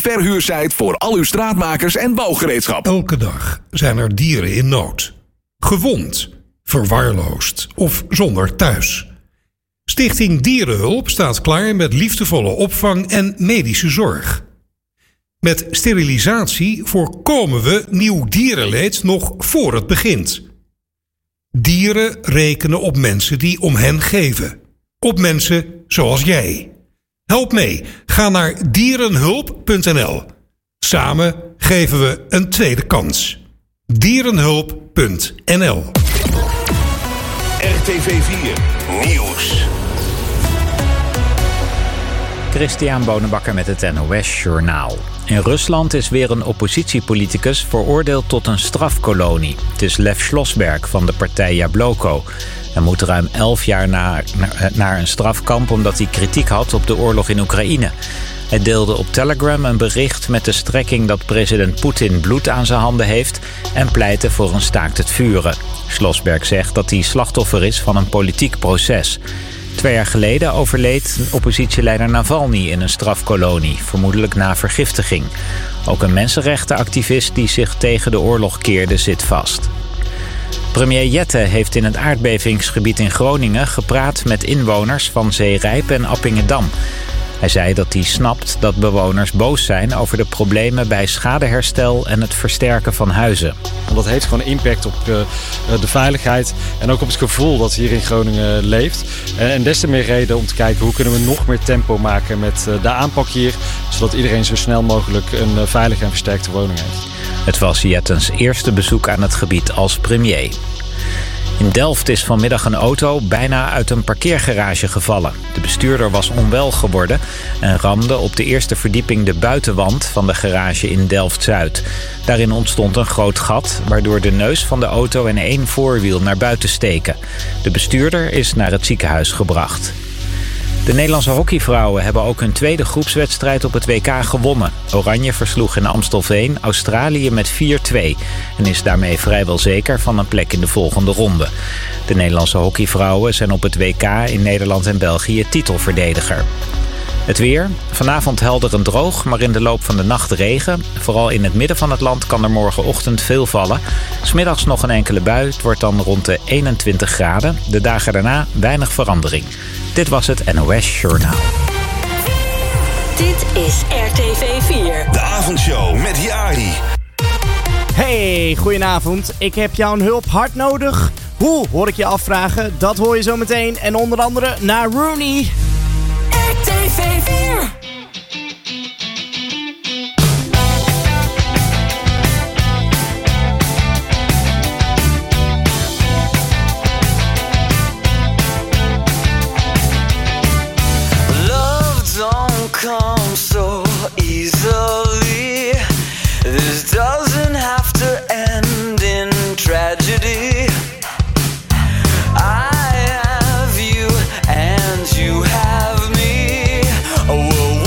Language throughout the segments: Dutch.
verhuursite voor al uw straatmakers en bouwgereedschap. Elke dag zijn er dieren in nood. Gewond, verwaarloosd of zonder thuis. Stichting Dierenhulp staat klaar met liefdevolle opvang en medische zorg. Met sterilisatie voorkomen we nieuw dierenleed nog voor het begint. Dieren rekenen op mensen die om hen geven. Op mensen zoals jij. Help mee. Ga naar dierenhulp.nl. Samen geven we een tweede kans. Dierenhulp.nl. RTV 4 Nieuws. Christian Bonenbakker met het NOS Journaal. In Rusland is weer een oppositiepoliticus veroordeeld tot een strafkolonie. Het is Lev Slosberg van de partij Jabloko. Hij moet ruim 11 jaar naar een strafkamp omdat hij kritiek had op de oorlog in Oekraïne. Hij deelde op Telegram een bericht met de strekking dat president Poetin bloed aan zijn handen heeft en pleitte voor een staakt het vuren. Slosberg zegt dat hij slachtoffer is van een politiek proces. 2 jaar geleden overleed oppositieleider Navalny in een strafkolonie, vermoedelijk na vergiftiging. Ook een mensenrechtenactivist die zich tegen de oorlog keerde zit vast. Premier Jette heeft in het aardbevingsgebied in Groningen gepraat met inwoners van Zeerijp en Appingedam. Hij zei dat hij snapt dat bewoners boos zijn over de problemen bij schadeherstel en het versterken van huizen. Dat heeft gewoon impact op de veiligheid en ook op het gevoel dat hier in Groningen leeft. En des te meer reden om te kijken hoe kunnen we nog meer tempo maken met de aanpak hier, zodat iedereen zo snel mogelijk een veilige en versterkte woning heeft. Het was Jettens eerste bezoek aan het gebied als premier. In Delft is vanmiddag een auto bijna uit een parkeergarage gevallen. De bestuurder was onwel geworden en ramde op de eerste verdieping de buitenwand van de garage in Delft-Zuid. Daarin ontstond een groot gat, waardoor de neus van de auto en 1 voorwiel naar buiten steken. De bestuurder is naar het ziekenhuis gebracht. De Nederlandse hockeyvrouwen hebben ook hun tweede groepswedstrijd op het WK gewonnen. Oranje versloeg in Amstelveen Australië met 4-2 en is daarmee vrijwel zeker van een plek in de volgende ronde. De Nederlandse hockeyvrouwen zijn op het WK in Nederland en België titelverdediger. Het weer. Vanavond helder en droog, maar in de loop van de nacht regen. Vooral in het midden van het land kan er morgenochtend veel vallen. 's Middags nog een enkele bui. Het wordt dan rond de 21 graden. De dagen daarna weinig verandering. Dit was het NOS Journaal. Dit is RTV 4. De avondshow met Jari. Hey, goedenavond. Ik heb jouw hulp hard nodig. Hoe, hoor ik je afvragen? Dat hoor je zo meteen. En onder andere naar Rooney. RTV 4. Come so easily. This doesn't have to end in tragedy. I have you and you have me. Oh,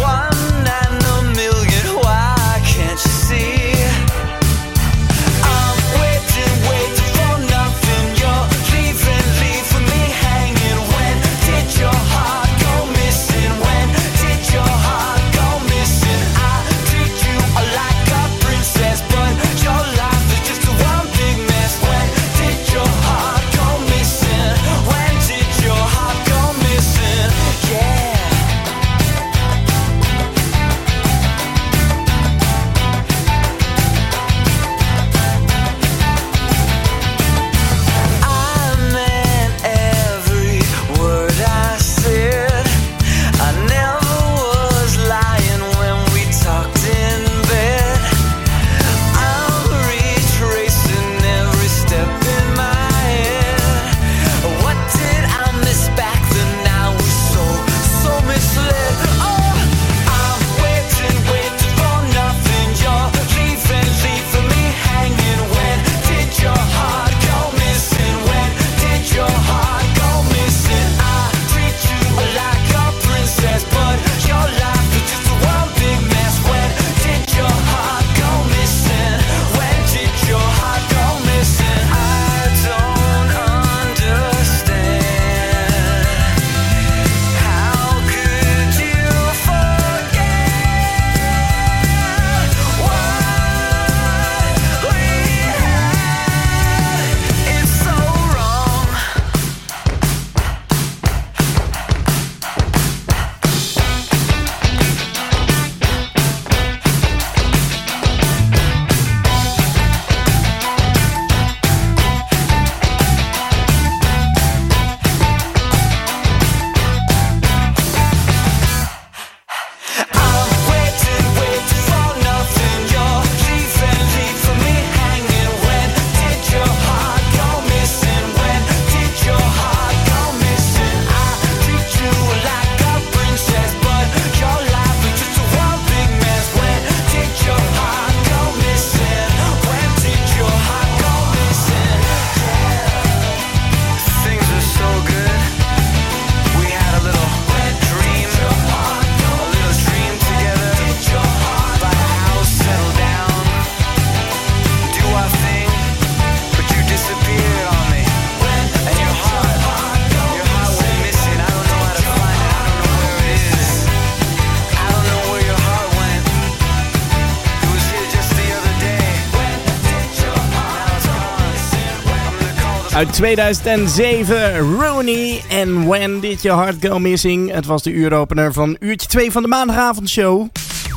Uit 2007, Rooney en When Did Your Heart Go Missing. Het was de uuropener van uurtje 2 van de maandagavondshow.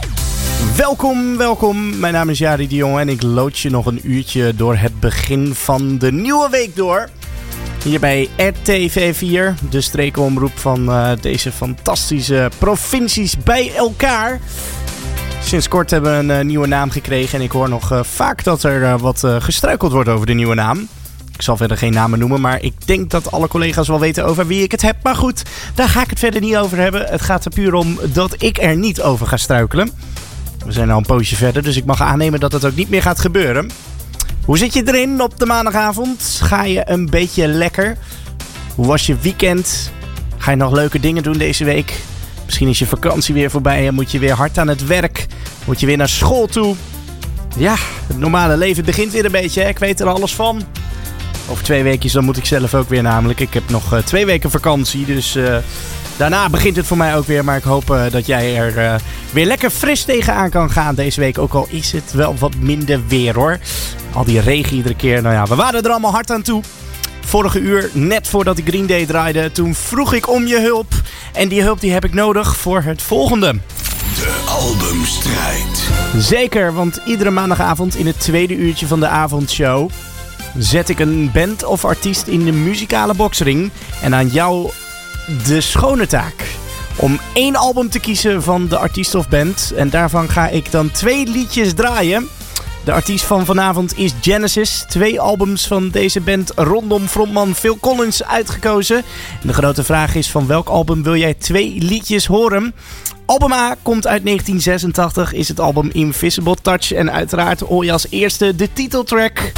Welkom. Mijn naam is Jari de Jong en ik loods je nog een uurtje door het begin van de nieuwe week door. Hier bij RTV4, de streekomroep van deze fantastische provincies bij elkaar. Sinds kort hebben we een nieuwe naam gekregen en ik hoor nog vaak dat er wat gestruikeld wordt over de nieuwe naam. Ik zal verder geen namen noemen, maar ik denk dat alle collega's wel weten over wie ik het heb. Maar goed, daar ga ik het verder niet over hebben. Het gaat er puur om dat ik er niet over ga struikelen. We zijn al een poosje verder, dus ik mag aannemen dat het ook niet meer gaat gebeuren. Hoe zit je erin op de maandagavond? Ga je een beetje lekker? Hoe was je weekend? Ga je nog leuke dingen doen deze week? Misschien is je vakantie weer voorbij en moet je weer hard aan het werk. Moet je weer naar school toe. Ja, het normale leven begint weer een beetje, hè? Ik weet er alles van. Over 2 weekjes dan moet ik zelf ook weer namelijk. Ik heb nog 2 weken vakantie, dus daarna begint het voor mij ook weer. Maar ik hoop dat jij er weer lekker fris tegenaan kan gaan deze week. Ook al is het wel wat minder weer hoor. Al die regen iedere keer. Nou ja, we waren er allemaal hard aan toe. Vorige uur, net voordat ik Green Day draaide, toen vroeg ik om je hulp. En die hulp die heb ik nodig voor het volgende. De albumstrijd. Zeker, want iedere maandagavond in het tweede uurtje van de avondshow zet ik een band of artiest in de muzikale boksring. En aan jou de schone taak om 1 album te kiezen van de artiest of band. En daarvan ga ik dan 2 liedjes draaien. De artiest van vanavond is Genesis. 2 albums van deze band rondom frontman Phil Collins uitgekozen. En de grote vraag is: van welk album wil jij 2 liedjes horen? Album A komt uit 1986, is het album Invisible Touch. En uiteraard hoor je als eerste de titeltrack.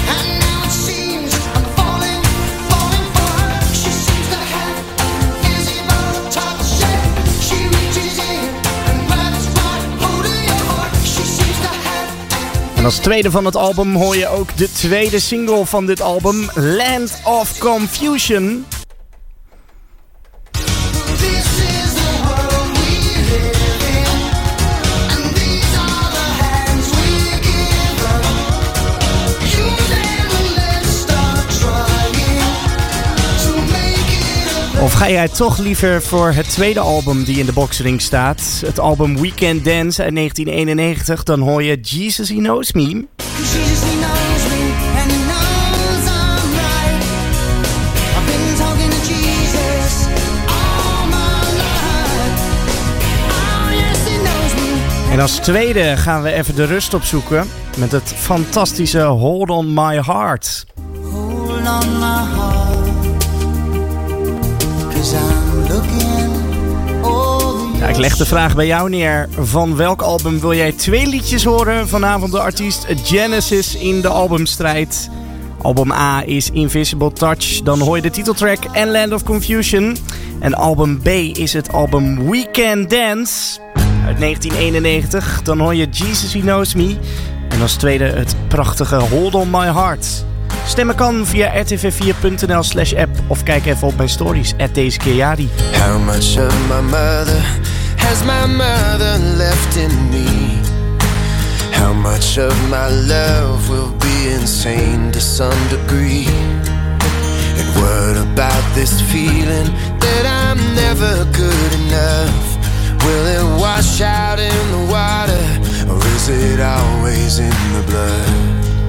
En als tweede van het album hoor je ook de tweede single van dit album, Land of Confusion. Of ga jij toch liever voor het tweede album die in de boksring staat? Het album We Can Dance uit 1991. Dan hoor je Jesus He Knows Me. En als tweede gaan we even de rust opzoeken met het fantastische Hold On My Heart. Hold on my heart. Ja, ik leg de vraag bij jou neer. Van welk album wil jij 2 liedjes horen? Vanavond de artiest Genesis in de albumstrijd. Album A is Invisible Touch. Dan hoor je de titeltrack en Land of Confusion. En album B is het album We Can Dance uit 1991. Dan hoor je Jesus He Knows Me. En als tweede het prachtige Hold On My Heart. Stemmen kan via rtv4.nl/app of kijk even op mijn stories @dezekeerjari. How much of my mother has my mother left in me? How much of my love will be insane to some degree? And what about this feeling that I'm never good enough? Will it wash out in the water, or is it always in the blood?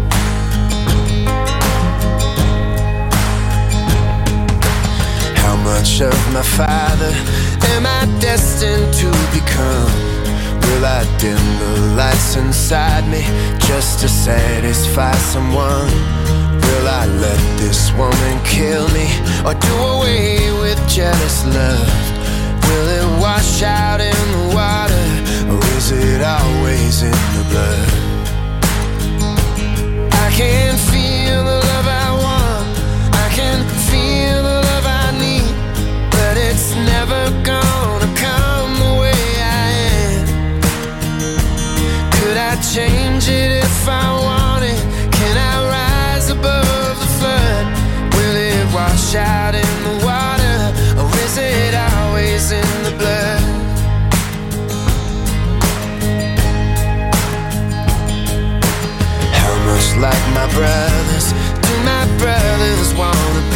How much of my father am I destined to become? Will I dim the lights inside me just to satisfy someone? Will I let this woman kill me or do away with jealous love? Will it wash out in the water, or is it always in the blood? I can feel the love I want, I can feel the love I need, but it's never gonna come the way I am. Could I change it if I wanted? Can I rise above the flood? Will it wash out in the water, or is it always in the blood? How much like my brothers do my brothers wanna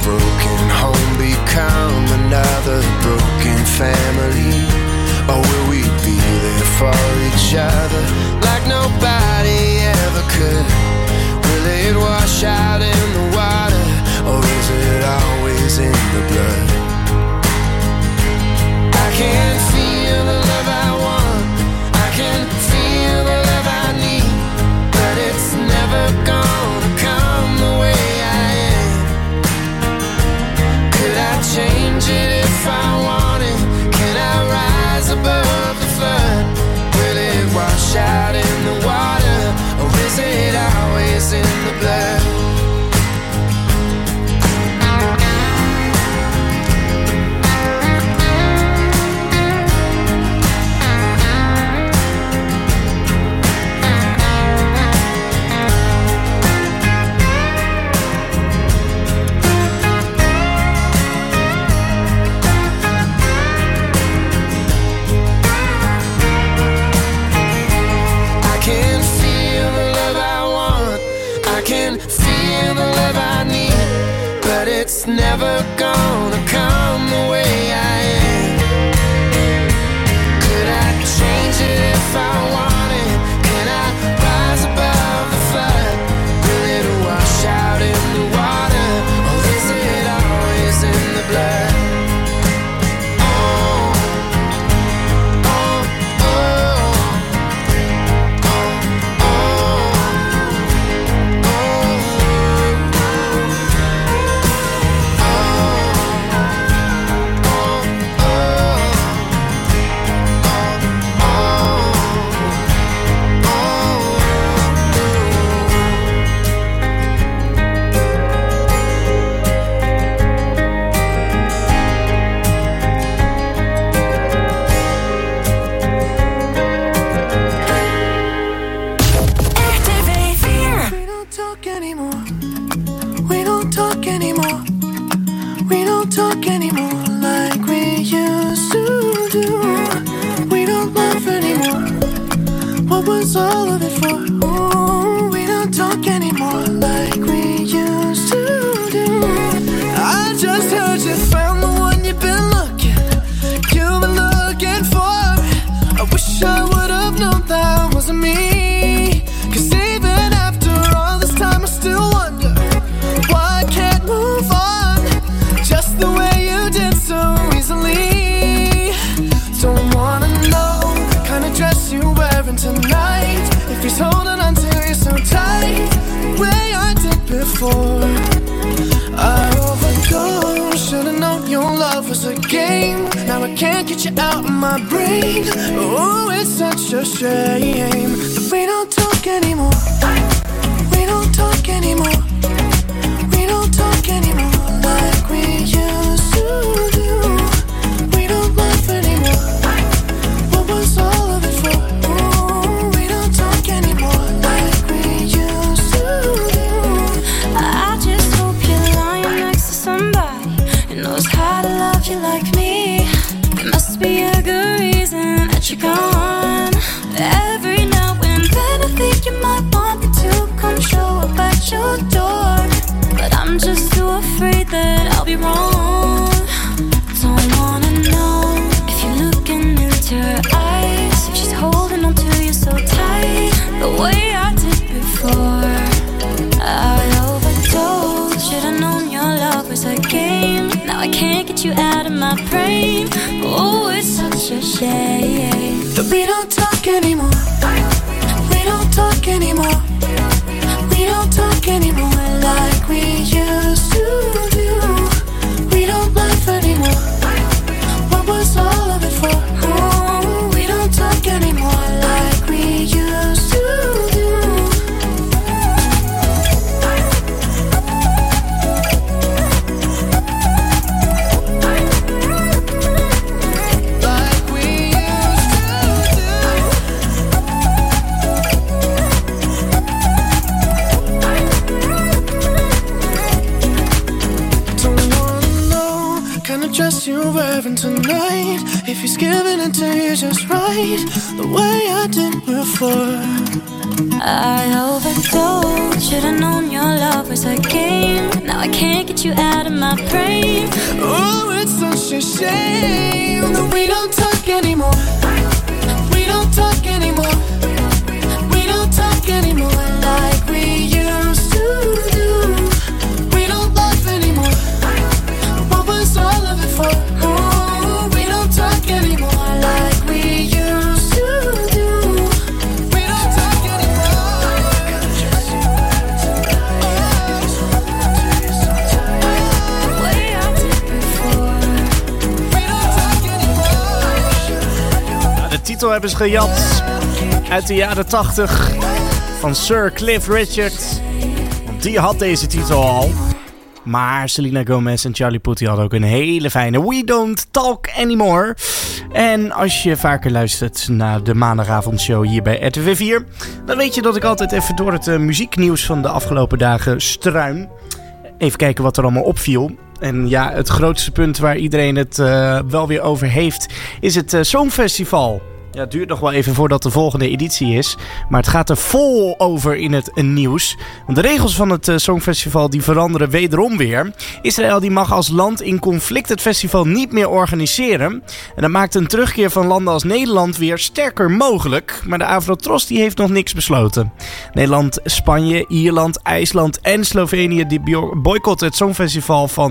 broken home become another broken family? Or will we be there for each other like nobody ever could? Will it wash out in the water, or is it always in the blood? I can feel the love I want, I can feel the love I need, but it's never gonna come the way I am. Could I change it if I wanted? Can I rise above the flood? Will it wash out in the water, or is it always in the blood? It's never gonna come the way I am. Could I change it if I wanted? Can I rise above the flood? Will it wash out in the water, or is it always in the blood? All of it for, ooh, we don't talk anymore like we used to do. I just heard you found the one you've been looking for. I wish I would have known that wasn't me. 'Cause even after all this time I still wonder why I can't move on just the way you did so easily. Don't wanna know the kind of dress you're wearing tonight, if he's holding on to you so tight, the way I did before. I overdosed, should've known your love was a game. Now I can't get you out of my brain. Oh, it's such a shame that we don't talk anymore. We don't talk anymore. We don't talk anymore like we used to do. We don't laugh anymore. What was all of it for? You like me, there must be a good reason that you're gone. Every now and then I think you might want me to come show up at your door, but I'm just too afraid that I'll be wrong. Don't wanna know if you're looking into her eyes, if she's holding on to you so tight, the way I did before. I overdosed, should've known your love was a game. Now I can't get you out of my brain. Oh, it's such a shame that we don't talk anymore. We don't talk anymore. We don't talk anymore like we used to do. We don't laugh anymore. What was all of it for? Oh, we don't talk anymore like we used to do. Dress you're wearing tonight, if he's giving it to you just right, the way I did before. I overdosed, should've known your love was a game. Now I can't get you out of my brain. Oh, it's such a shame that we don't talk anymore. We don't talk anymore. We don't talk anymore like we used to do. We don't love anymore. What was all of it for? Oh, we don't talk anymore like we used to do. We don't talk anymore. The way I did before. We don't talk anymore. De titel hebben ze gejat uit de jaren 80 van Sir Cliff Richard. Want die had deze titel al. Maar Selena Gomez en Charlie Puth hadden ook een hele fijne We Don't Talk Anymore. En als je vaker luistert naar de maandagavondshow hier bij RTV 4... dan weet je dat ik altijd even door het muzieknieuws van de afgelopen dagen struin. Even kijken wat er allemaal opviel. En ja, het grootste punt waar iedereen het wel weer over heeft is het Songfestival. Ja, het duurt nog wel even voordat de volgende editie is. Maar het gaat er vol over in het nieuws. Want de regels van het Songfestival die veranderen wederom weer. Israël die mag als land in conflict het festival niet meer organiseren. En dat maakt een terugkeer van landen als Nederland weer sterker mogelijk. Maar de Avrotros die heeft nog niks besloten. Nederland, Spanje, Ierland, IJsland en Slovenië die boycotten het Songfestival van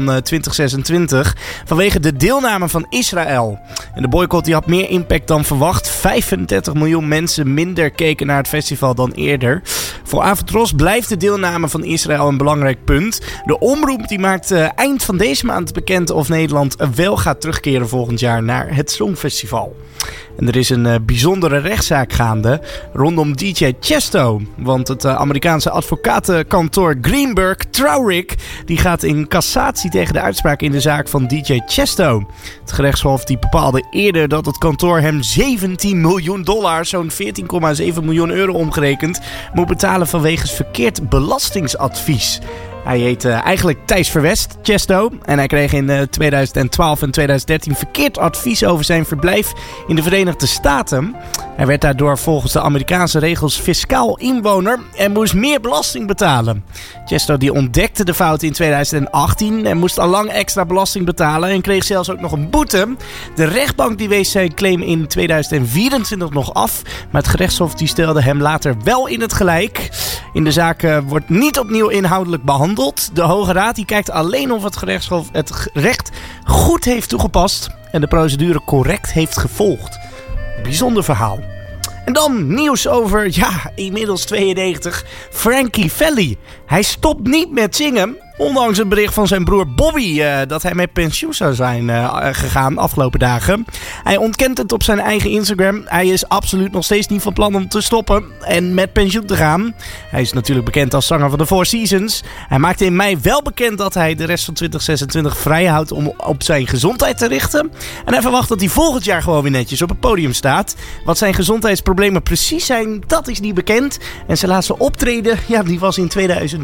2026. Vanwege de deelname van Israël. En de boycott die had meer impact dan verwacht. 35 miljoen mensen minder keken naar het festival dan eerder. Voor Avrotros blijft de deelname van Israël een belangrijk punt. De omroep die maakt eind van deze maand bekend of Nederland wel gaat terugkeren volgend jaar naar het Songfestival. En er is een bijzondere rechtszaak gaande rondom DJ Chesto. Want het Amerikaanse advocatenkantoor Greenberg Traurig die gaat in cassatie tegen de uitspraak in de zaak van DJ Chesto. Het gerechtshof die bepaalde eerder dat het kantoor hem $17 miljoen, zo'n 14,7 miljoen euro omgerekend, moet betalen vanwege verkeerd belastingsadvies. Hij heet eigenlijk Thijs Verwest, Chesto. En hij kreeg in 2012 en 2013 verkeerd advies over zijn verblijf in de Verenigde Staten. Hij werd daardoor volgens de Amerikaanse regels fiscaal inwoner en moest meer belasting betalen. Chesto die ontdekte de fout in 2018 en moest al lang extra belasting betalen en kreeg zelfs ook nog een boete. De rechtbank die wees zijn claim in 2024 nog af, maar het gerechtshof die stelde hem later wel in het gelijk. In de zaak wordt niet opnieuw inhoudelijk behandeld. De Hoge Raad die kijkt alleen of het gerechtshof het recht goed heeft toegepast en de procedure correct heeft gevolgd. Bijzonder verhaal. En dan nieuws over, inmiddels 92, Frankie Valli. Hij stopt niet met zingen, ondanks een bericht van zijn broer Bobby dat hij met pensioen zou zijn gegaan afgelopen dagen. Hij ontkent het op zijn eigen Instagram. Hij is absoluut nog steeds niet van plan om te stoppen en met pensioen te gaan. Hij is natuurlijk bekend als zanger van The Four Seasons. Hij maakte in mei wel bekend dat hij de rest van 2026 vrij houdt om op zijn gezondheid te richten. En hij verwacht dat hij volgend jaar gewoon weer netjes op het podium staat. Wat zijn gezondheidsproblemen precies zijn, dat is niet bekend. En zijn laatste optreden, die was in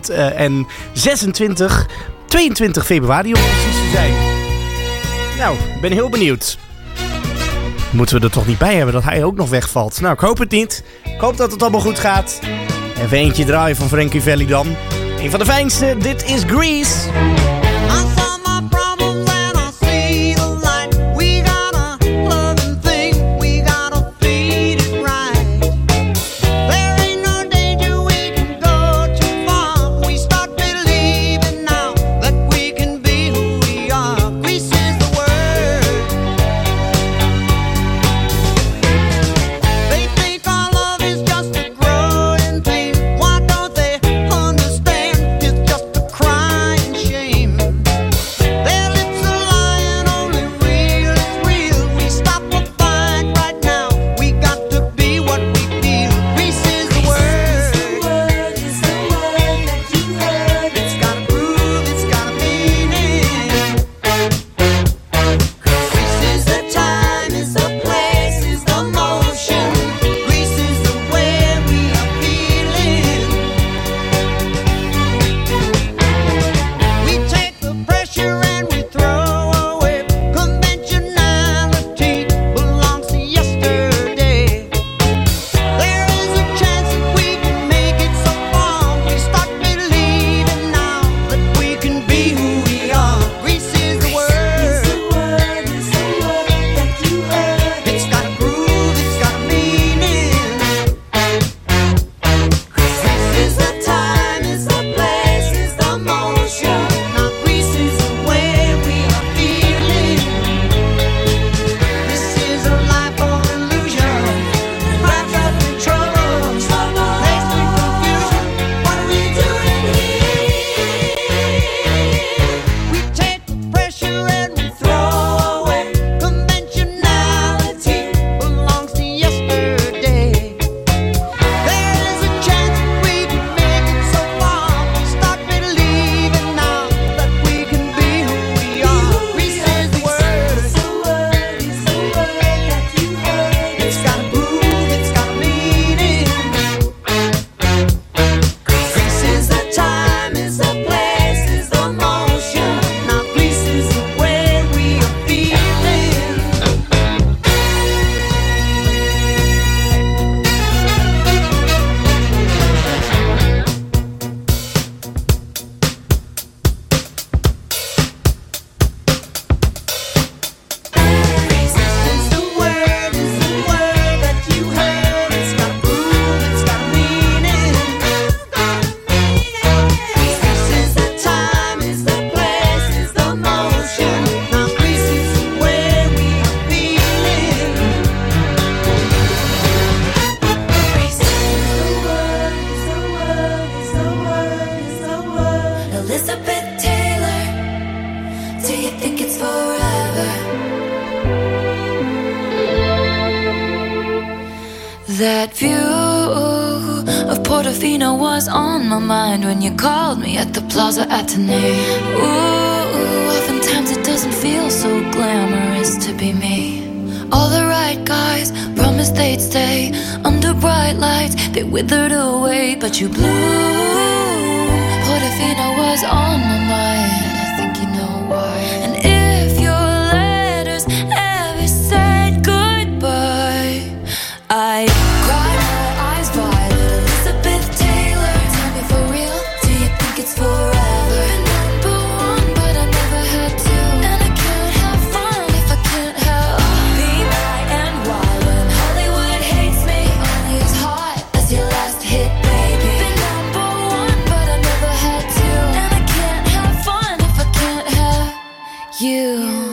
2026. 22 februari om precies te zijn. Nou, ik ben heel benieuwd. Moeten we er toch niet bij hebben dat hij ook nog wegvalt? Nou, ik hoop het niet. Ik hoop dat het allemaal goed gaat. Even eentje draaien van Frankie Valli dan. Een van de fijnste, dit is Grease. Shame. That view of Portofino was on my mind when you called me at the Plaza Athénée. Ooh, oftentimes it doesn't feel so glamorous to be me. All the right guys promised they'd stay under bright lights. They withered away, but you blew. Portofino was on my mind. I think you know why. And if your letters ever said goodbye, I cried my eyes violet. Elizabeth Taylor, tell me for real, do you think it's forever? Number one, but I never had to. And I can't have fun if I can't have Be My and Wild. When Hollywood hates me, only as hot as your last hit, baby. Been number one, but I never had to. And I can't have fun if I can't have you.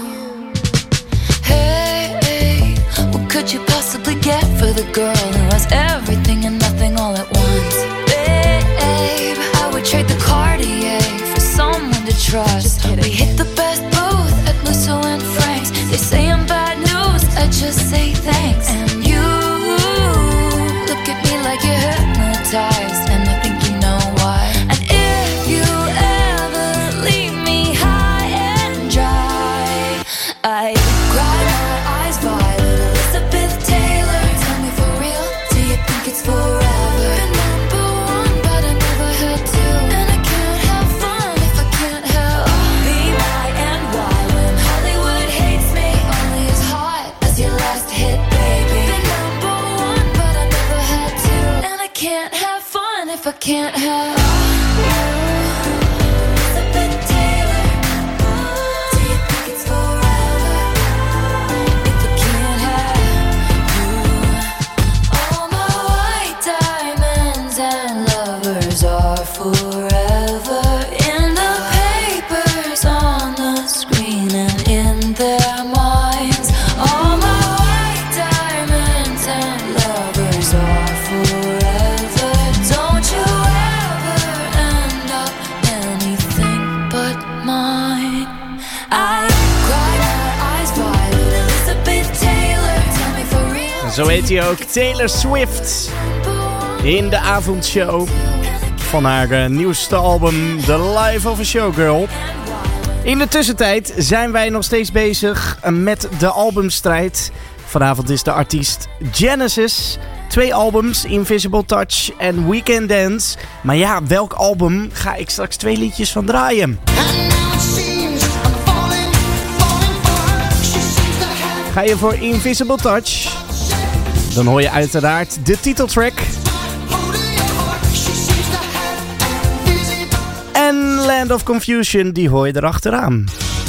What could you possibly get for the girl who has everything and nothing all at once? Babe, I would trade the Cartier for someone to trust. We hit the best booth at Musso and Frank's. They say I'm bad news, I just say thanks. And you look at me like you're hypnotized, and I think you know why. And if you ever leave me high and dry, I cry my eyes violet. Elizabeth Taylor, tell me for real, do you think it's forever? Been number one, but I never had to. And I can't have fun if I can't have Be My and Wild. When Hollywood hates me, only as hot as your last hit, baby. Been number one, but I never had to. And I can't have fun if I can't have you. Elizabeth Taylor, do you think it's forever? If I can't have you. All my white diamonds and lovers are forever in the papers, on the screen, and in their minds. All my white diamonds and lovers are forever. Don't you ever end up anything but mine. I cry my eyes violet. Elizabeth Taylor, tell me for real. Zo heet hij ook, Taylor Swift. In de avondshow van haar nieuwste album The Life of a Showgirl. In de tussentijd zijn wij nog steeds bezig met de albumstrijd. Vanavond is de artiest Genesis. 2 albums, Invisible Touch en Weekend Dance. Maar ja, welk album ga ik straks 2 liedjes van draaien? Ga je voor Invisible Touch? Dan hoor je uiteraard de titeltrack. En Land of Confusion, die hoor je erachteraan.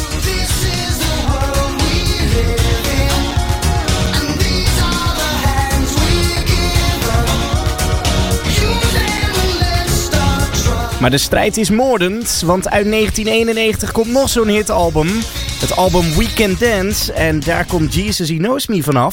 Maar de strijd is moordend, want uit 1991 komt nog zo'n hitalbum. Het album Weekend Dance. En daar komt Jesus He Knows Me vanaf.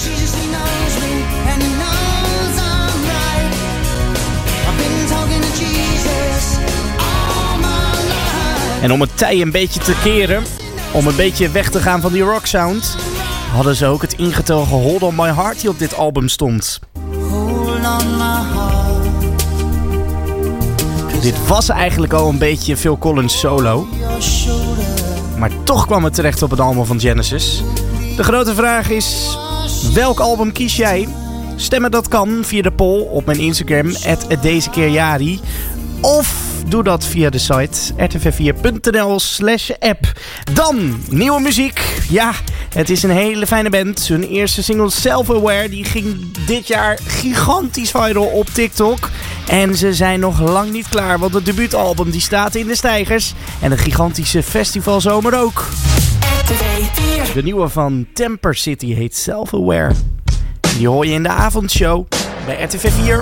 En om het tij een beetje te keren, om een beetje weg te gaan van die rock sound, hadden ze ook het ingetogen Hold On My Heart die op dit album stond. Hold on my heart. Dit was eigenlijk al een beetje Phil Collins solo. Maar toch kwam het terecht op het album van Genesis. De grote vraag is, welk album kies jij? Stemmen dat kan via de poll op mijn Instagram, @dezekeerjari. Of doe dat via de site rtv4.nl/app. Dan, nieuwe muziek. Ja, het is een hele fijne band. Hun eerste single Self Aware die ging dit jaar gigantisch viral op TikTok. En ze zijn nog lang niet klaar, want het debuutalbum die staat in de stijgers. En een gigantische festivalzomer ook. De nieuwe van Temper City heet Self Aware. Die hoor je in de avondshow bij RTV 4.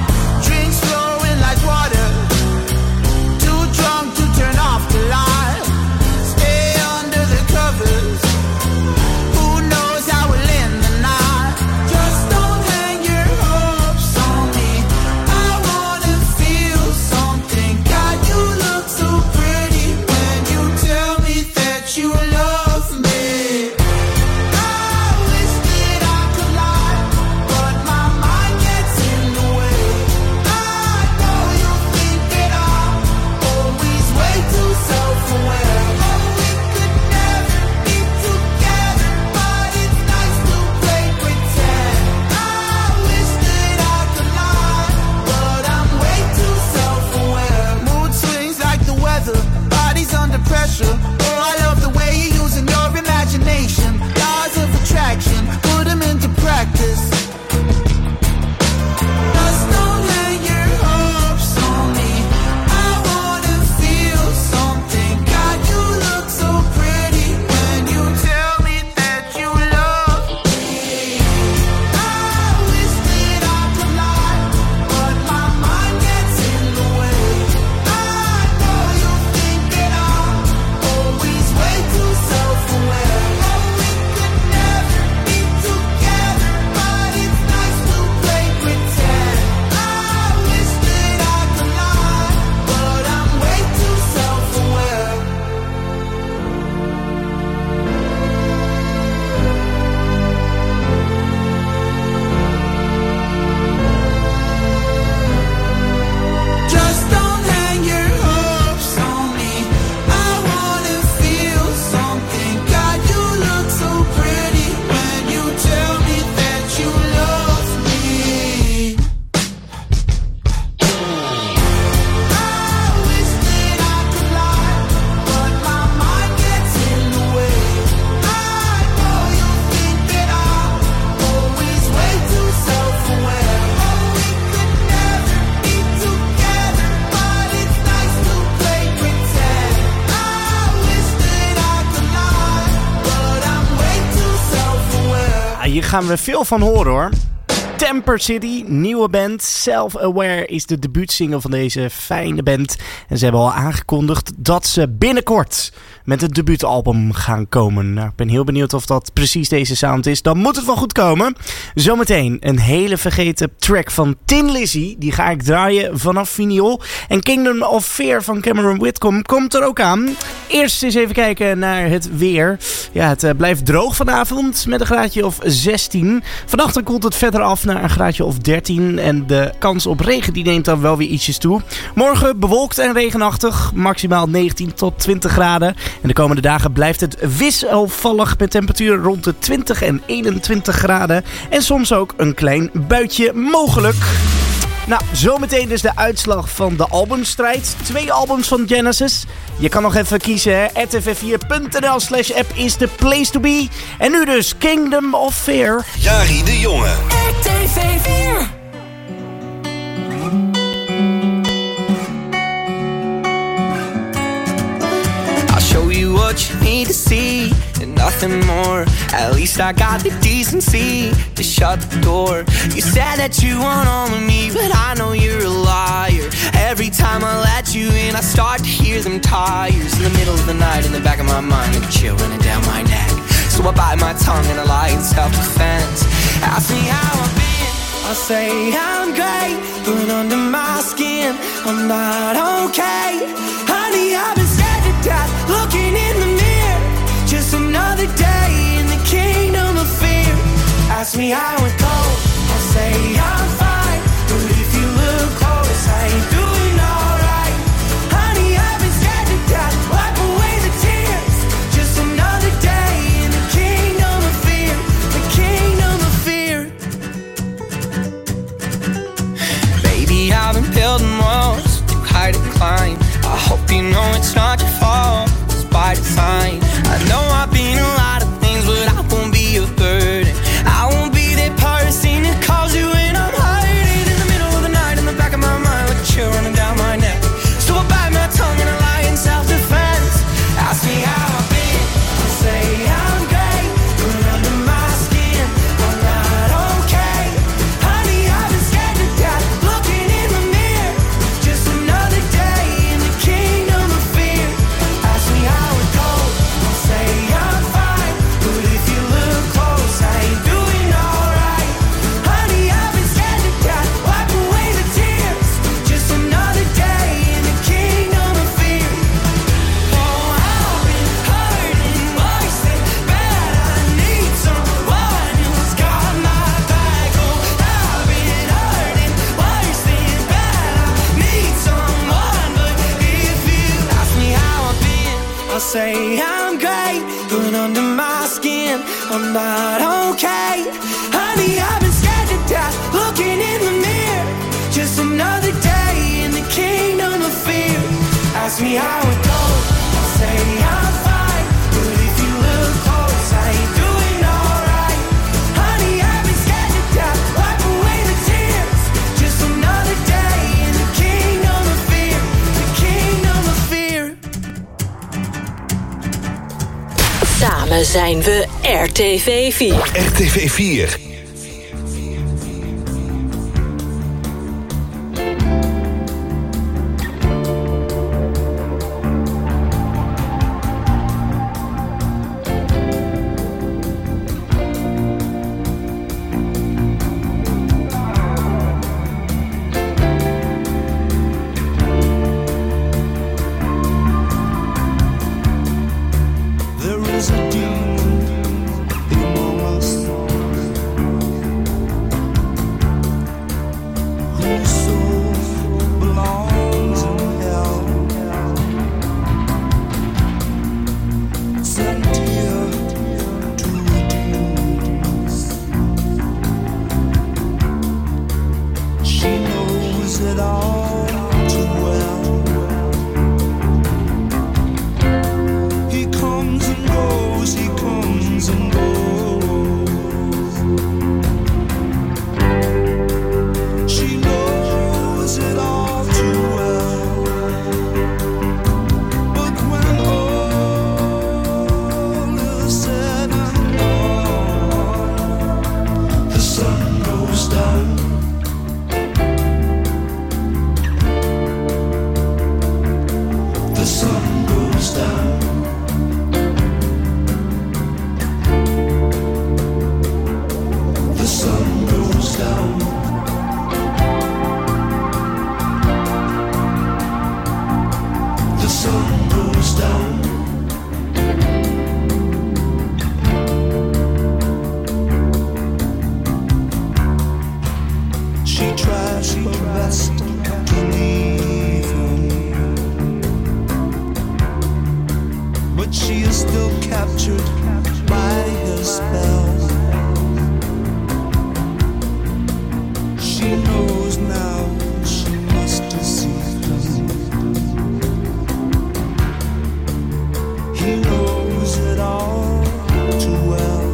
Drunk to turn off the light. hier gaan we veel van horen hoor. Temper City, nieuwe band. Self-Aware is de debuutsingle van deze fijne band. En ze hebben al aangekondigd dat ze binnenkort met het debuutalbum gaan komen. Nou, ik ben heel benieuwd of dat precies deze sound is. Dan moet het wel goed komen. Zometeen een hele vergeten track van Tin Lizzy. Die ga ik draaien vanaf vinyl. En Kingdom of Fear van Cameron Whitcomb komt er ook aan. Eerst eens even kijken naar het weer. Ja, het blijft droog vanavond met een graadje of 16. Vannacht koelt het verder af naar een graadje of 13. En de kans op regen die neemt dan wel weer ietsjes toe. Morgen bewolkt en regenachtig. Maximaal 19 tot 20 graden. En de komende dagen blijft het wisselvallig met temperaturen rond de 20 en 21 graden. En soms ook een klein buitje mogelijk. Nou, zometeen dus de uitslag van de albumstrijd. 2 albums van Genesis. Je kan nog even kiezen, hè. rtv4.nl/app is the place to be. En nu dus Kingdom of Fear. Jari de Jonge. RTV 4. Show you what you need to see and nothing more. At least I got the decency to shut the door. You said that you want all of me, but I know you're a liar. Every time I let you in, I start to hear them tires in the middle of the night in the back of my mind, and chill running down my neck. So I bite my tongue and I lie in self-defense. Ask me how I've been, I'll say I'm great, but under my skin I'm not okay. Honey, I've been scared to death, looking in the mirror. Just another day in the kingdom of fear. Ask me how it goes, I'll say I'm fine, but if you look close, I ain't doing alright. Honey, I've been scared to death, wipe away the tears. Just another day in the kingdom of fear. The kingdom of fear. Baby, I've been building walls too high to climb. I hope you know it's not your fault, it's by design. I know I've been a lot of things, but I won't be a burden. I won't be that person who calls you when I'm hurting. In the middle of the night, in the back of my mind, like a chill running down my neck. So I bite my tongue and I lie in self-defense. Ask me how I've been, I'll say I'm great, but under my skin I'm not okay. Honey, I've been scared to death, looking in the mirror. Just another day in the kingdom of fear. Ask me how it goes, I'll say I'm fine, but if you look close, I ain't doing alright. Honey, I've been scared to death, wipe away the tears. Just another day in the kingdom of fear. Oh, I've been hurting worse than bad. I need someone who's got my back. Oh, I've been hurting worse than bad. I need someone, but if you ask me how I've been, I'll say I'm great, but under my skin I'm not okay. Honey, I've been scared to death, looking in the mirror. Just another day in the kingdom of fear. Ask me how it goes, I'll say I'm fine, but if you look close, I ain't doing alright. Honey, I've been scared to death, wipe away the tears. Just another day in the kingdom of fear. The kingdom of fear. Samen zijn we RTV 4. RTV 4. There is a demon among us whose soul belongs in hell. Sent here to redeem us. She knows it all too well. He comes and goes but she is still captured by her spell. She knows now she must deceive him. He knows it all too well.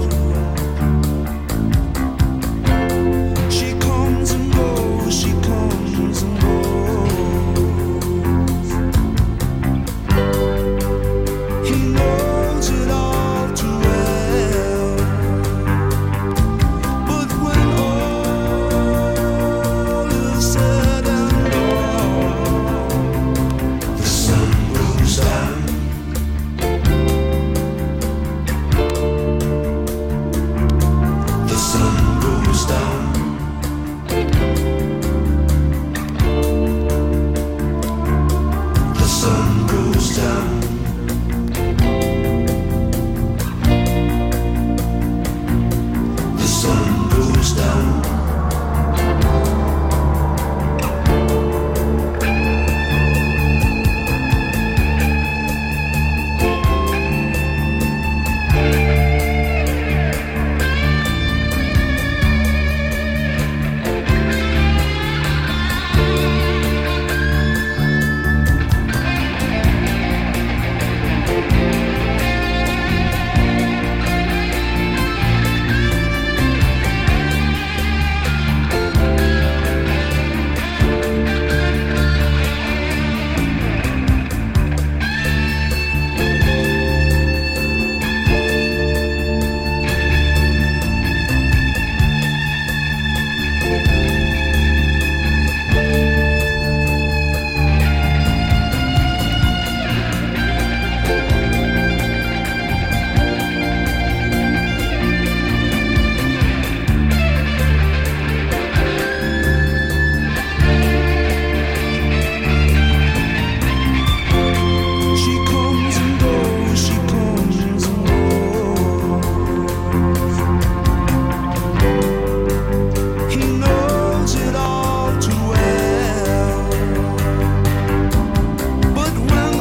She comes and goes, she comes and goes. He knows it all too well. But when all is said and done, the sun goes down. The sun goes down. The sun goes down. The sun goes down. She comes and goes, she comes and goes. He knows it all too well. But when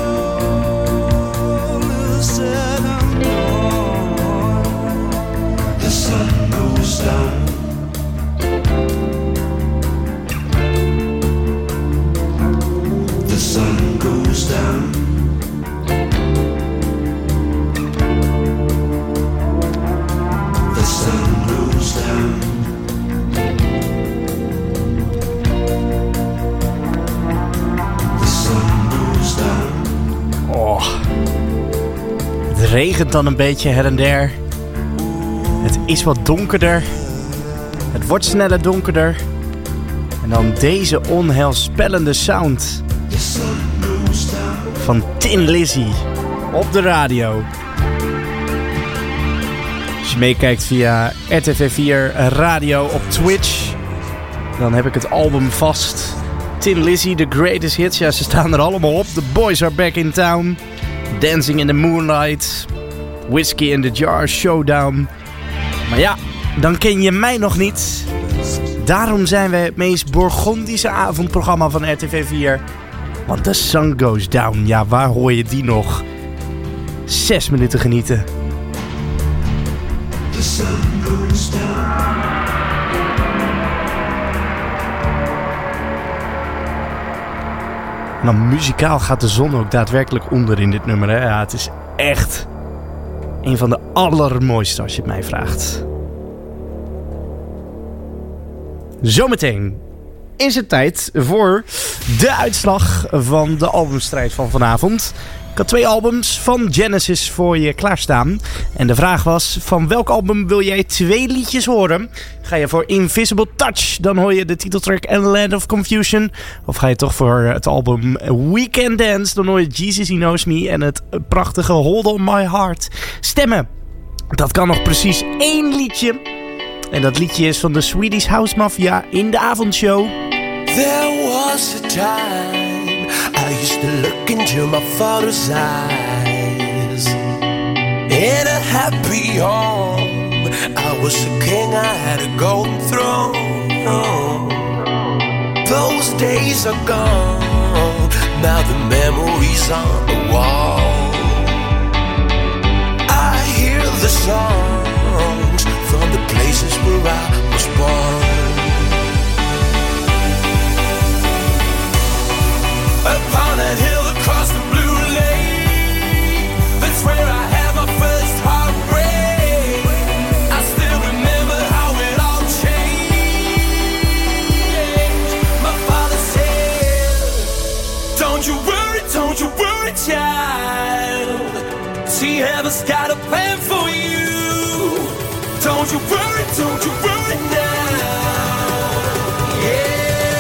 all is said and done, the sun goes down. The sun goes down. The sun goes down. The sun goes down. Oh. Het regent dan een beetje her en der. Het is wat donkerder. Het wordt sneller donkerder. En dan deze onheilspellende sound van Tin Lizzy op de radio. Als je meekijkt via RTV4 Radio op Twitch, dan heb ik het album vast. Tin Lizzy, The Greatest Hits. Ja, ze staan er allemaal op. The Boys Are Back in Town. Dancing in the Moonlight. Whiskey in the Jar, Showdown. Maar ja, dan ken je mij nog niet. Daarom zijn wij het meest Bourgondische avondprogramma van RTV4. Want The Sun Goes Down, ja, waar hoor je die nog? 6 minuten genieten. The sun goes down. En dan muzikaal gaat de zon ook daadwerkelijk onder in dit nummer. Hè? Ja, het is echt een van de allermooiste als je het mij vraagt. Zometeen is het tijd voor de uitslag van de albumstrijd van vanavond. Ik had 2 albums van Genesis voor je klaarstaan. En de vraag was, van welk album wil jij 2 liedjes horen? Ga je voor Invisible Touch, dan hoor je de titeltrack and Land of Confusion. Of ga je toch voor het album We Can Dance, dan hoor je Jesus He Knows Me en het prachtige Hold On My Heart. Stemmen, dat kan nog precies 1 liedje. En dat liedje is van de Swedish House Mafia in de avondshow. There was a time I used to look into my father's eyes. In a happy home, I was a king, I had a golden throne. Those days are gone, now the memories on the wall. See, heaven's got a plan for you. Don't you worry now. Yeah.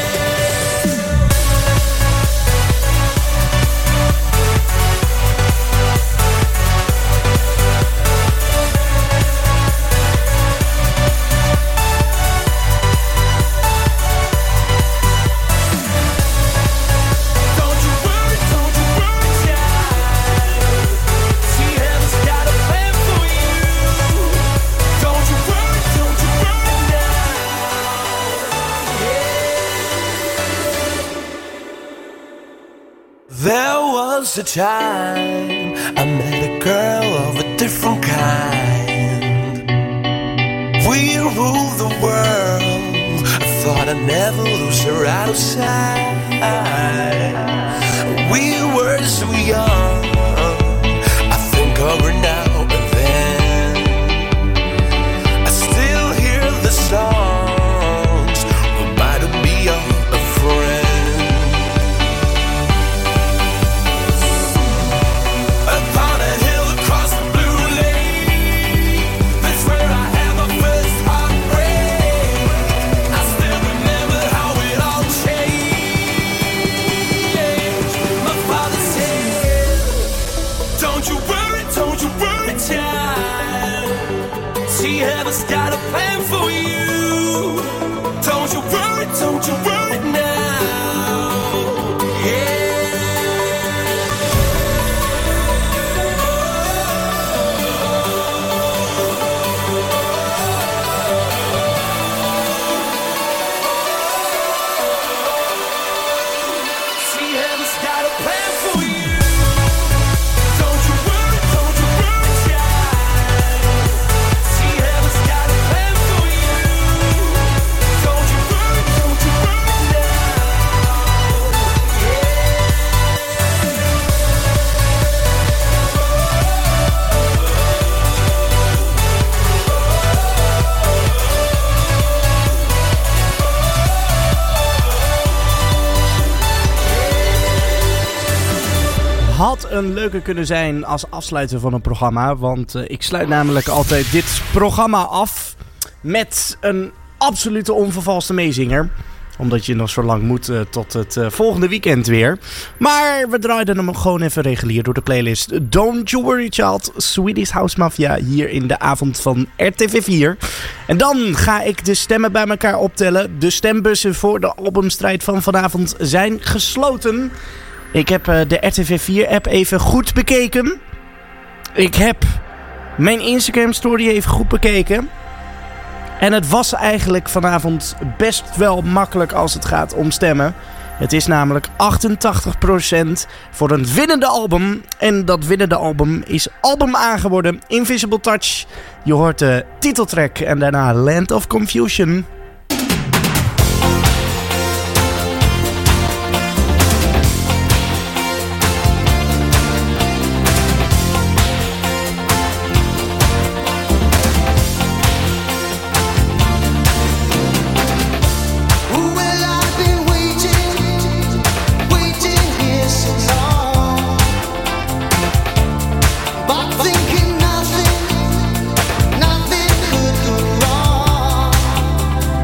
There was a time I met a girl of a different kind. We ruled the world. I thought I'd never lose her out of sight. We were so young. I think of her now and then. I still hear the songs reminding me of a friend. Heaven's got a plan for you. Don't you worry now. Yeah. See, heaven's got a plan for you. Had een leuke kunnen zijn als afsluiter van een programma. Want ik sluit namelijk altijd dit programma af met een absolute onvervalste meezinger. Omdat je nog zo lang moet tot het volgende weekend weer. Maar we draaiden hem gewoon even regulier door de playlist. Don't You Worry Child, Swedish House Mafia hier in de avond van RTV4. En dan ga ik de stemmen bij elkaar optellen. De stembussen voor de albumstrijd van vanavond zijn gesloten. Ik heb de RTV4-app even goed bekeken. Ik heb mijn Instagram-story even goed bekeken. En het was eigenlijk vanavond best wel makkelijk als het gaat om stemmen. Het is namelijk 88% voor een winnende album. En dat winnende album is album A geworden, Invisible Touch. Je hoort de titeltrack en daarna Land of Confusion. Thinking nothing could go wrong.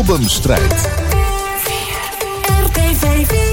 albumstrijd. RTV 4.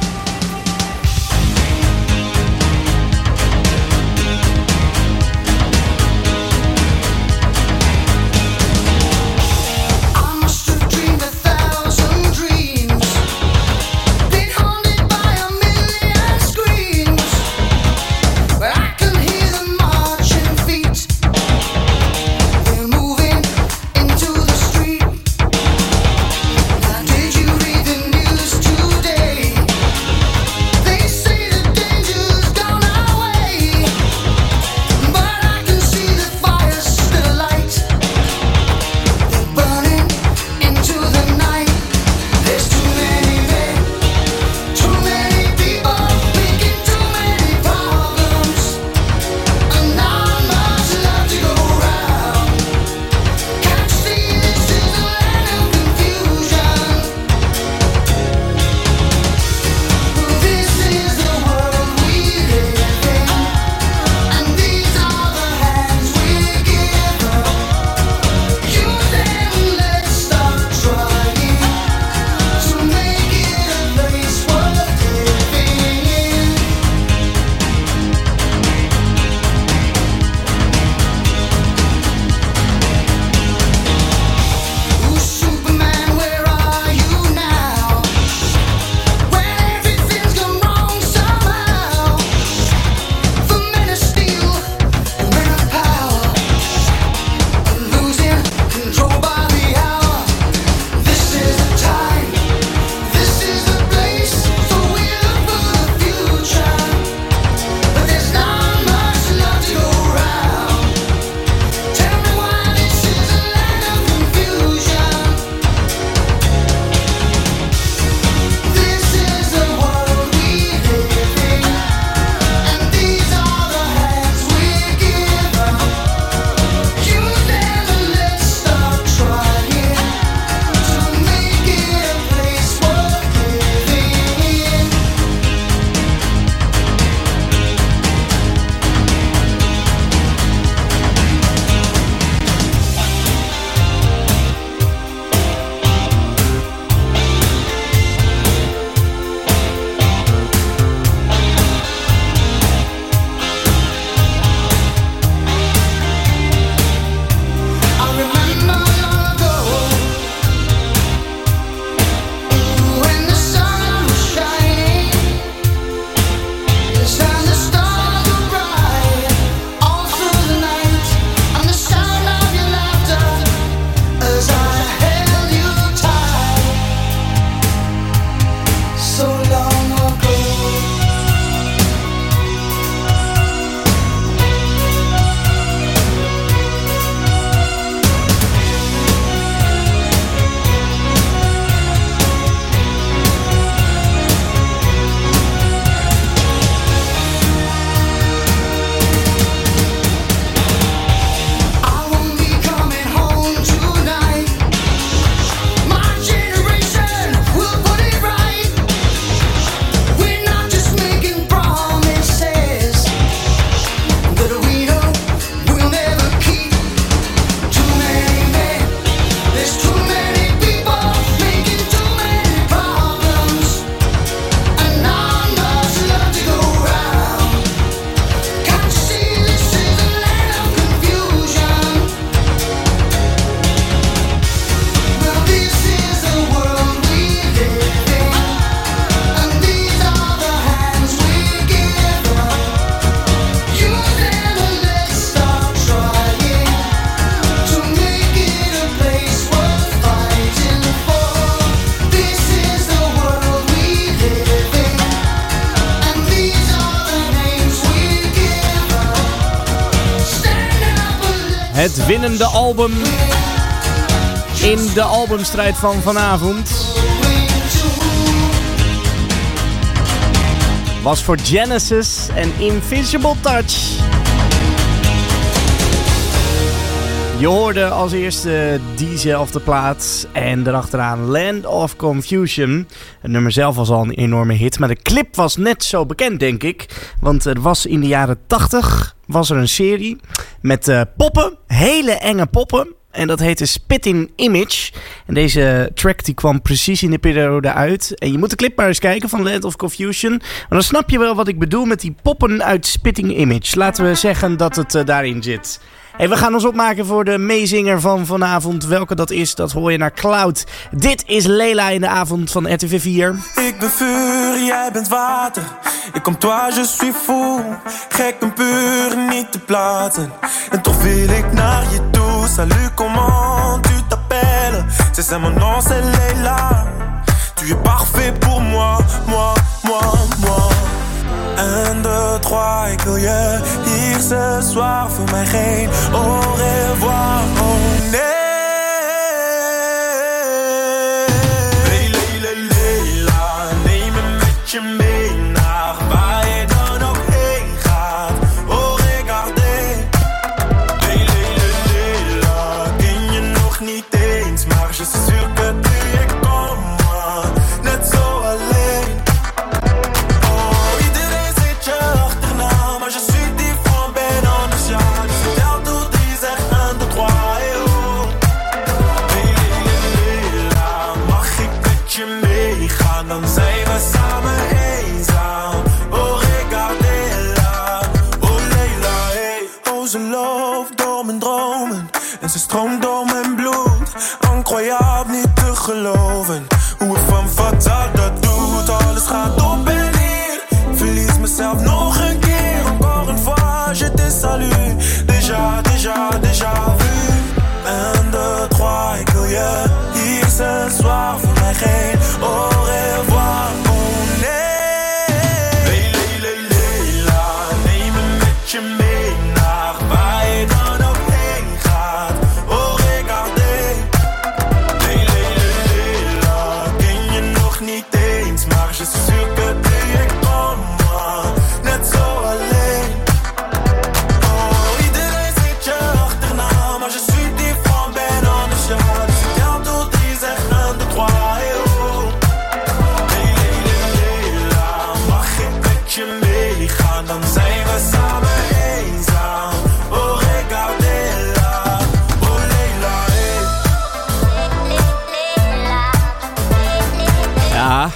Het winnende album in de albumstrijd van vanavond was voor Genesis en Invisible Touch. Je hoorde als eerste diezelfde plaat en daarachteraan Land of Confusion. Het nummer zelf was al een enorme hit, maar de clip was net zo bekend, denk ik. Want er was in de jaren 80 was er een serie met poppen, hele enge poppen. En dat heette Spitting Image. En deze track die kwam precies in de periode uit. En je moet de clip maar eens kijken van Land of Confusion. Maar dan snap je wel wat ik bedoel met die poppen uit Spitting Image. Laten we zeggen dat het daarin zit. Hey, we gaan ons opmaken voor de meezinger van vanavond. Welke dat is, dat hoor je naar Cloud. Dit is Leila in de avond van RTV 4. Ik ben vuur, jij bent water. Ik kom toi, je suis fou. Gek en puur, niet te platen. En toch wil ik naar je toe. Salut, comment tu t'appelles? C'est mon nom, c'est Leila. Tu es parfait pour moi, moi, moi, moi. 1, 2, 3, ik wil je hier ce soir. Voor mij geen au revoir, oh nee. Leila, neem me met je mee naar waar je dan ook heen gaat. Oh, regardez. Leila, ken je nog niet eens, maar je suis sûr que tu es comme moi. Net zo alleen. Dan zijn we samen eenzaam. Oh, regardez-la. Oh, Leila, hey. Oh, ze loopt door mijn dromen. En ze stroomt door mijn bloed. Incroyable, niet te geloven. Hoe ik van fatal dat doet. Alles gaat op en neer. Verlies mezelf nog een keer. Encore une fois, je te salue. Déjà, déjà, déjà vu. 1, 2, 3, ik wil je hier ce soir. Voor mij geen au revoir, oh nee. Leila, neem me met je mee naar waar je dan ook heen gaat. Oh, regardez. Leila, ken je nog niet eens, maar je suis sûr que tu es comme moi. Net zo alleen. Oh, iedereen zit je achterna, maar je suis différent, ben anders ja. Dus ik tel tot 3, zeg 1, 2, 3, meegaan, dan zijn we samen eenzaam. Oh, regardez-la. Oh, Leila, hey. Ja.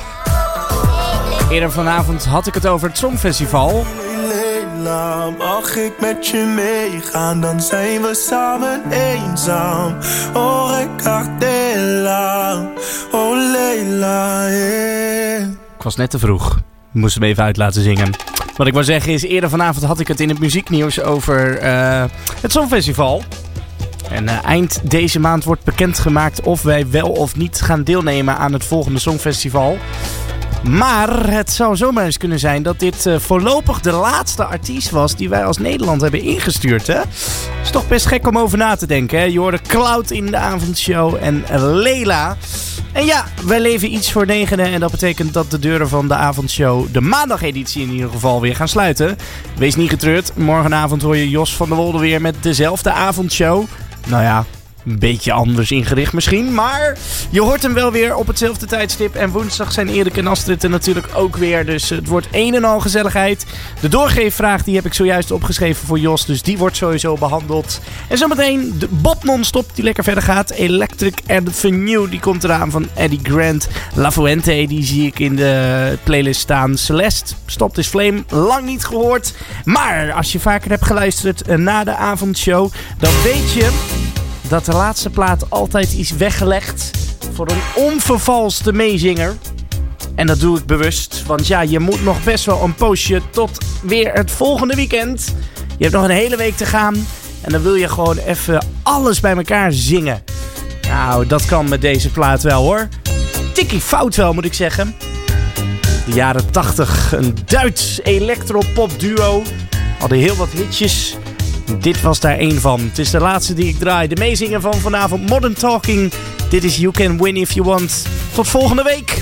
Eerder vanavond had ik het over het Songfestival. Leila, mag ik met je meegaan, dan zijn we samen eenzaam. Oh, regardez-la. Oh, Leila, hey. Ik was net te vroeg. Ik moest hem even uit laten zingen. Wat ik wou zeggen is, eerder vanavond had ik het in het muzieknieuws over het Songfestival. En eind deze maand wordt bekendgemaakt of wij wel of niet gaan deelnemen aan het volgende Songfestival. Maar het zou zomaar eens kunnen zijn dat dit voorlopig de laatste artiest was die wij als Nederland hebben ingestuurd. Hè? Is toch best gek om over na te denken. Hè? Je hoorde Cloud in de avondshow en Leila. En ja, wij leven iets voor 9 en dat betekent dat de deuren van de avondshow, de maandageditie in ieder geval, weer gaan sluiten. Wees niet getreurd, morgenavond hoor je Jos van der Wolde weer met dezelfde avondshow. Nou ja, een beetje anders ingericht misschien, maar je hoort hem wel weer op hetzelfde tijdstip. En woensdag zijn Erik en Astrid er natuurlijk ook weer, dus het wordt een en al gezelligheid. De doorgeefvraag die heb ik zojuist opgeschreven voor Jos, dus die wordt sowieso behandeld. En zometeen de Bob non-stop die lekker verder gaat. Electric Avenue, die komt eraan van Eddie Grant. La Fuente, die zie ik in de playlist staan. Celeste, Stopped is Flame, lang niet gehoord. Maar als je vaker hebt geluisterd na de avondshow, dan weet je dat de laatste plaat altijd is weggelegd voor een onvervalste meezinger. En dat doe ik bewust, want ja, je moet nog best wel een poosje tot weer het volgende weekend. Je hebt nog een hele week te gaan en dan wil je gewoon even alles bij elkaar zingen. Nou, dat kan met deze plaat wel hoor. Tikkie fout wel, moet ik zeggen. De jaren 80, een Duits electropop duo. Hadden heel wat hitjes. Dit was daar één van. Het is de laatste die ik draai. De meezinger van vanavond, Modern Talking. Dit is You Can Win If You Want. Tot volgende week.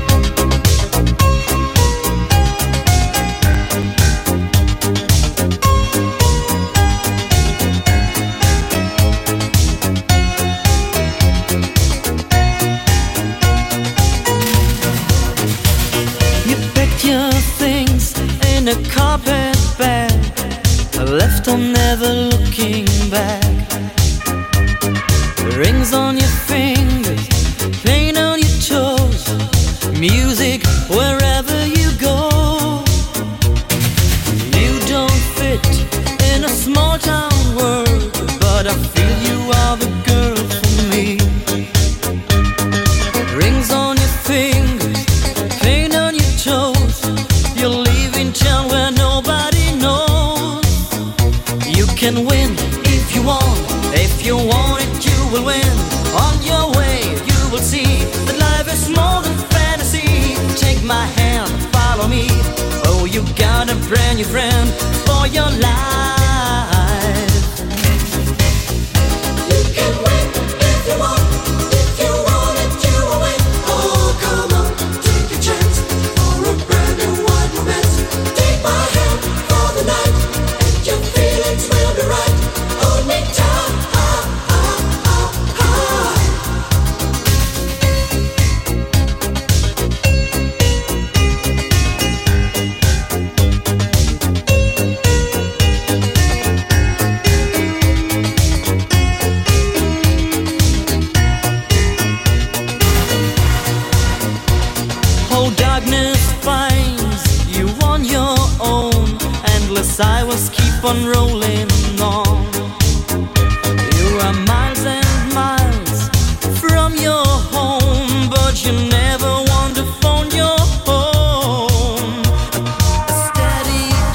You packed your things in a carpet bag, left on never looking back. Rings on your fingers, paint on your toes, music wherever you go. You don't fit in a small town world, but I feel you are the girl for me. Rings on your fingers, paint on your toes, you're leaving town where nobody knows. You can win if you want it you will win. On your way you will see that life is more than fantasy. Take my hand, follow me. Oh, you got a brand new friend for your life. You can win if you want it you will win. Oh, come on, take a chance for a brand new wide romance. Take my hand for the night and your feelings will be right. Hold me tight. Silence keep on rolling on.